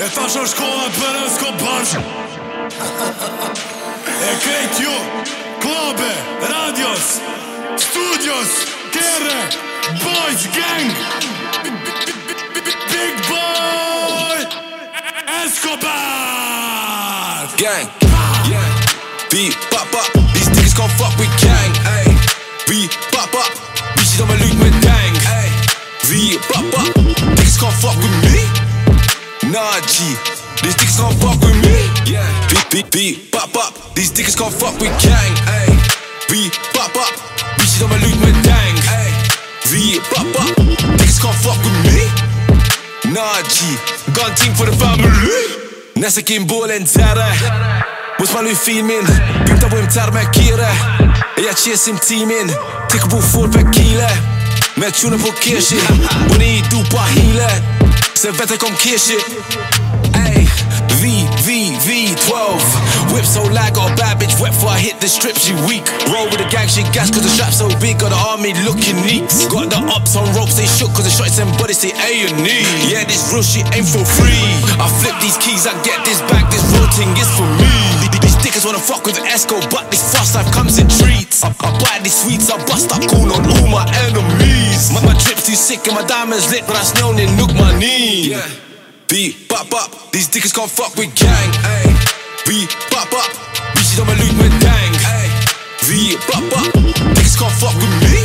tash është koha për Escobar. E krejt ju, klobe, radios, studios, kere, boys, gang, big boy, Escobar. Gang, yeah. Beat, pop up, these niggas gon' fuck with gang, ayy. Beat, pop up, bitches on my loot with dang, ayy. Beat, pop up, niggas gon' fuck with me? Nah, G, these niggas gon' fuck with me? Yeah. Beat, pop up, these niggas gon' fuck with gang, ayy. Beat, pop up, bitches on my loot with dang, ayy. Beat, pop up, niggas gon' fuck with me? Nah, G, gun team for the family. Nästa bollen terre Mos man nu filmin Bygda på imtar med kire Jag chesim teamin Tickar på full per kile Med tuna på kirshi Och ni dopa hile Sen vet jag om kirshi Ay, V12 Whip so lag, got a bad bitch wet before I hit the strip, she weak. Roll with the gang, she gas cause the strap so big. Got the army looking neat. Got the ups on ropes, they shook cause the shots and bodies say A&E. Yeah, this real shit ain't for free. I flip these keys, I get this back, this real thing is for me. These dickers wanna fuck with Esco, but this fast life comes in treats. I buy these sweets, I bust up cool on all my enemies. My drip's too sick and my diamonds lit, but I snow and nook my knee. Yeah. Beat, pop up, these dickers gon' fuck with gang, ayy. Beat, pop up, bitches on my loot with dang, ayy. Beat, pop up, dickers gon' fuck with me?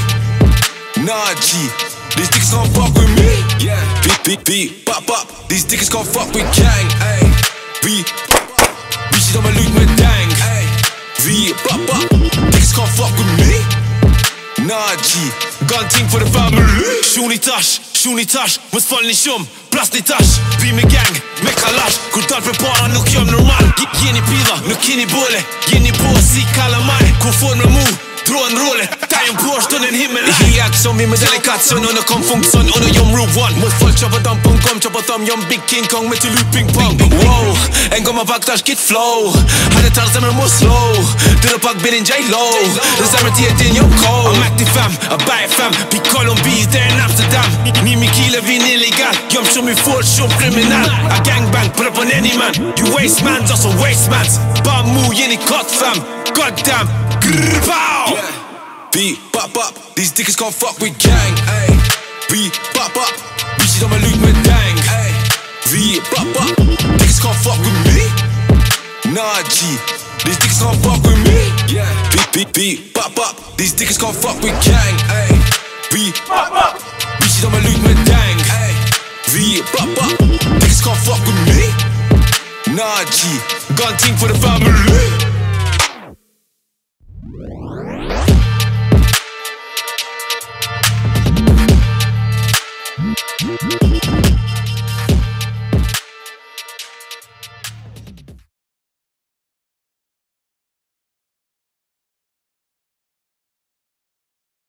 Nah, G, these dickers gon' fuck with me? Yeah. Beat, pop up, these dickers gon' fuck with gang, ayy. Beat, pop up, bitches on my loot with dang, ayy. Beat, pop up, dickers gon' fuck with me? Nah, G, gun team for the family. Shuni tash, mos falni shumë. Plasni tash, vi me gang, me kalash. Kur dal për para nuk jom normal. Jeni pilla, nuk keni bole. Jeni po si kalamaj. Kur fol me mu, drån role. Ta jom poshtë në himmel. I action, vi med delikation. Unë kom funksion, unë jom Route 1. Mos folk që përdam pun kom, që përdam jom Big King Kong me të lut ping pong. Wow, en kom a pak tash kit flow. Hade tar zemër mo slow. Dyrë pak bilin J-Lo. Dhe zemër ti e din jom cold. I'm active fam, a buy fam. Pi Colombis there in Amsterdam. Nimi kile vin illegal. Jom shumë I fort, shumë kriminal. A gangbang, put up on any man. You waste man, just a waste man. Ba mu jeni cut fam. Goddamn, grrr, pow. Yeah. Beat, pop up, these dickers gon' fuck with gang, ayy. Beat, pop up, bitches on my loot with dang, ayy. Beat, pop up, dickers gon' fuck with me? Nah, G, these dickers gon' fuck with me? Yeah. Beat, pop up, these dickers gon' fuck with gang, ayy. Beat, pop up, bitches on my loot with dang, ayy. Beat, pop up, dickers gon' fuck with me? Nah, G, gun team for the family.